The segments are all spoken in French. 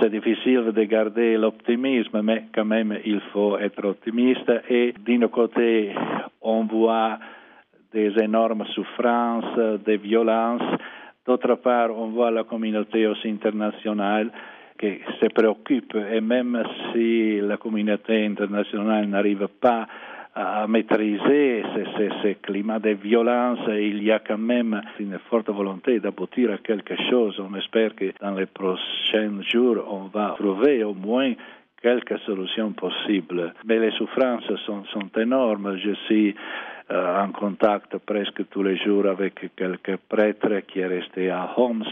C'est difficile de garder l'optimisme, mais quand même, il faut être optimiste. Et d'un côté, on voit des énormes souffrances, des violences. D'autre part, on voit la communauté aussi internationale qui se préoccupe. Et même si la communauté internationale n'arrive pas à maîtriser ce climat de violence, il y a quand même une forte volonté d'aboutir à quelque chose. On espère que dans les prochains jours, on va trouver au moins quelques solutions possibles. Mais les souffrances sont énormes. Je suis en contact presque tous les jours avec quelques prêtres qui est resté à Homs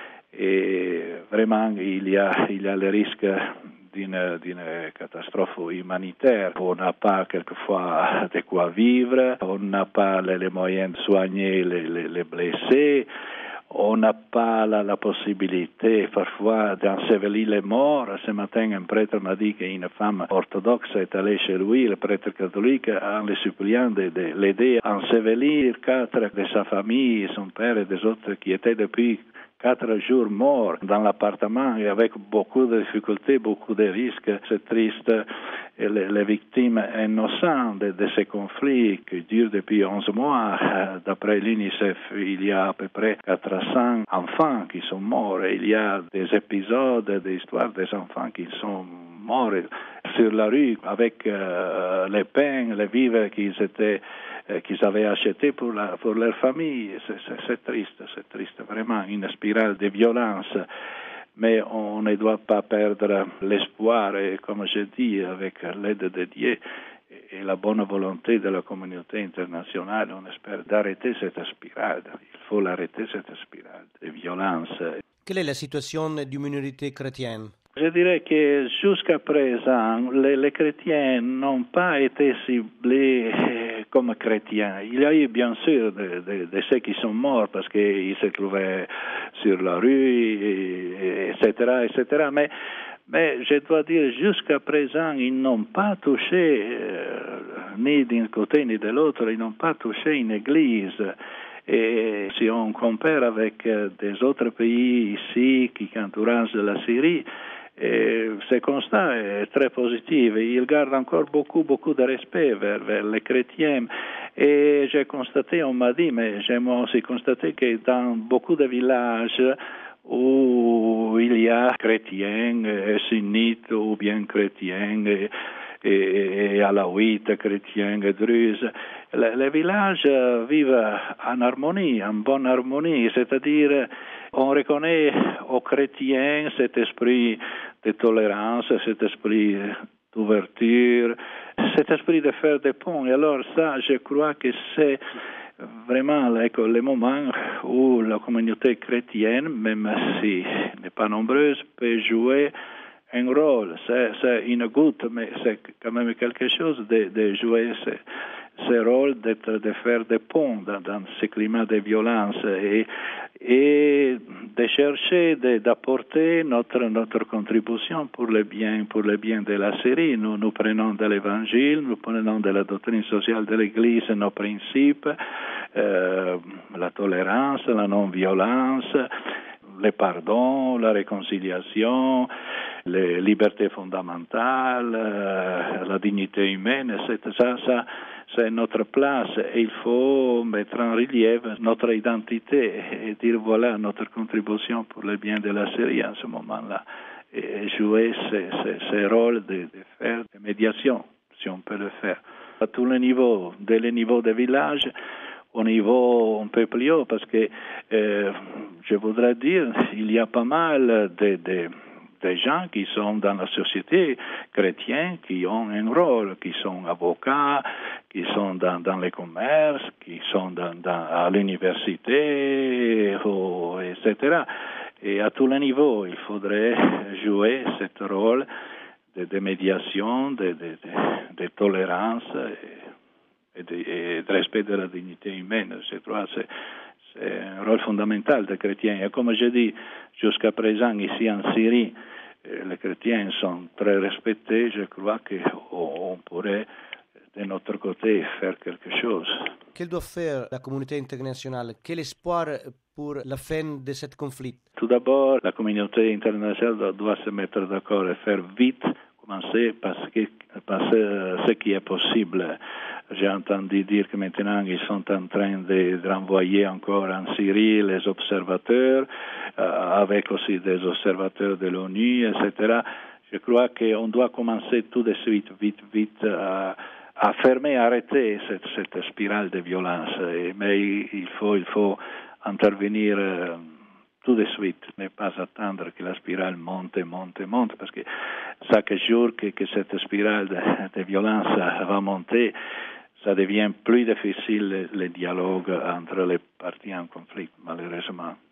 et vraiment il y a le risque d'une catastrophe humanitaire. On n'a pas quelquefois de quoi vivre, on n'a pas les moyens de soigner les blessés, on n'a pas la possibilité parfois d'ensevelir les morts. Ce matin, un prêtre m'a dit qu'une femme orthodoxe est allée chez lui, le prêtre catholique, en le suppliant de l'aider à ensevelir 4 de sa famille, son père et des autres qui étaient depuis 4 jours morts dans l'appartement et avec beaucoup de difficultés, beaucoup de risques. C'est triste. Et les victimes innocentes de ces conflits qui durent depuis 11 mois, d'après l'UNICEF, il y a à peu près 400 enfants qui sont morts. Et il y a des épisodes, des histoires des enfants qui sont morts sur la rue avec les pains, les vivres qu'ils avaient achetés pour leur famille. C'est triste, vraiment une spirale de violence. Mais on ne doit pas perdre l'espoir et comme je dis, avec l'aide de Dieu et la bonne volonté de la communauté internationale, on espère d'arrêter cette spirale. Il faut l'arrêter, cette spirale de violence. Quelle est la situation des minorités chrétiennes? Je dirais que jusqu'à présent, les chrétiens n'ont pas été ciblés comme chrétiens. Il y a eu bien sûr de ceux qui sont morts parce qu'ils se trouvaient sur la rue, etc. Mais je dois dire, jusqu'à présent, ils n'ont pas touché, ni d'un côté ni de l'autre, ils n'ont pas touché une église. Et si on compare avec des autres pays ici qui entourent la Syrie, ce constat est très positif. Il garde encore beaucoup de respect vers les chrétiens. Et j'ai constaté, on m'a dit, mais j'ai moi aussi constaté que dans beaucoup de villages où il y a chrétiens, sunnites ou bien chrétiens, et alaouites, chrétiens, druzes, les villages vivent en harmonie, en bonne harmonie, c'est-à-dire on reconnaît aux chrétiens cet esprit de tolérance, cet esprit d'ouverture, cet esprit de faire des ponts. Et alors ça, je crois que c'est vraiment le moment où la communauté chrétienne, même si n'est pas nombreuse, peut jouer un rôle. C'est une goutte, mais c'est quand même quelque chose de jouer ce rôle de faire des ponts dans ce climat de violence et de chercher d'apporter notre contribution pour le bien de la Syrie. Nous prenons de l'Évangile, nous prenons de la doctrine sociale de l'Église nos principes, la tolérance, la non-violence, le pardon, la réconciliation, les libertés fondamentales, la dignité humaine, ça c'est notre place et il faut mettre en relief notre identité et dire voilà notre contribution pour le bien de la Syrie en ce moment-là et jouer ce rôle de faire des médiations, si on peut le faire. À tous les niveaux, dès le niveau des villages, au niveau un peu plus haut, parce que je voudrais dire, il y a pas mal de gens qui sont dans la société chrétienne, qui ont un rôle, qui sont avocats, qui sont dans les commerces, qui sont à l'université, etc. Et à tous les niveaux, il faudrait jouer ce rôle de médiation, de tolérance et de respect de la dignité humaine. Je crois que c'est un rôle fondamental des chrétiens. Et comme je dis, jusqu'à présent, ici en Syrie, les chrétiens sont très respectés. Je crois qu'on pourrait, de notre côté, faire quelque chose. Que doit faire la communauté internationale? Quel espoir pour la fin de ce conflit? Tout d'abord, la communauté internationale doit se mettre d'accord et faire vite, commencer par ce qui est possible. J'ai entendu dire que maintenant ils sont en train de renvoyer encore en Syrie les observateurs, avec aussi des observateurs de l'ONU, etc. Je crois qu'on doit commencer tout de suite, vite, à fermer, arrêter cette spirale de violence. Mais il faut intervenir tout de suite, ne pas attendre que la spirale monte, parce que chaque jour que cette spirale de violence va monter, ça devient plus difficile le dialogue entre les parties en conflit, malheureusement.